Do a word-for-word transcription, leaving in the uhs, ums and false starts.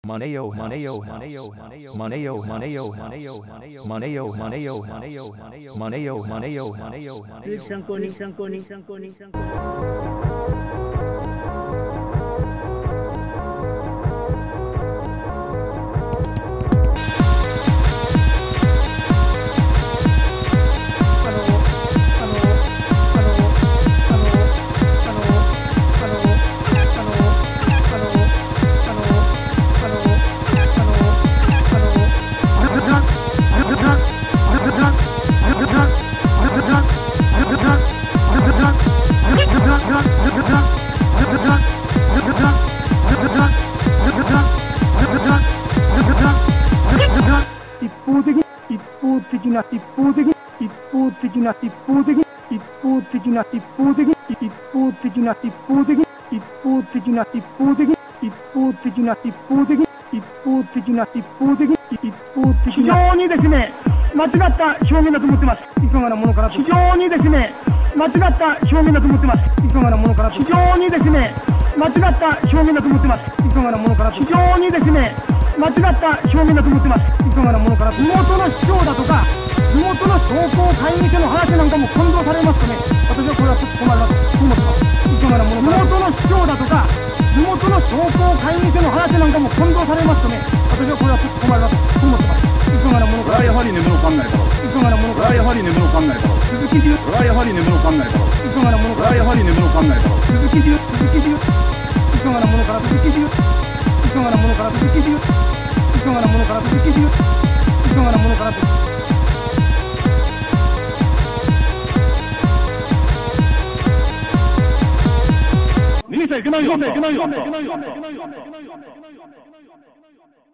Moneo, Moneo, Moneo, Moneo, Moneo, Moneo, Moneo, Moneo, Moneo, Moneo, Moneo, 参考に参考に参考に参考に。一方的一方的な一方的一方的な一方的一方的な一方的一方的な一方的一方的な一方的一方的な一方的一方的な一方的一方的非常にですね間違った表現だと思ってます。いかがなものかなと。非常にですね間違った表現だと思ってます。いかがなものかなと。非常にですね間違った表現だと思ってます。いかがなものかなと。非常にですね間違った表現だと思ってます。いかがなものかなと。地元の市長だとか地元の商工会議所の話なんかも混同されますとね、私はこれはちょっと困るなと思ってます。いかがなものかな。地元の市長だとか地元の商工会議所の話なんかも混同されますとね、私はこれはちょっと困るなと思ってます。いかがなものかな。 これはやはり根室管内だろう。 いかがなものかな。 これはやはり根室管内だろう。 鈴木汁。 これはやはり根室管内だろう。 いかがなものかな。 これはやはり根室管内だろう。 鈴木汁鈴木汁。いかがなものかな。鈴木汁。いかがなものかな。鈴木汁。いかがなものかな。鈴木汁。いかがなものかな。 逃げちゃいけないよ。逃げちゃいけないよ。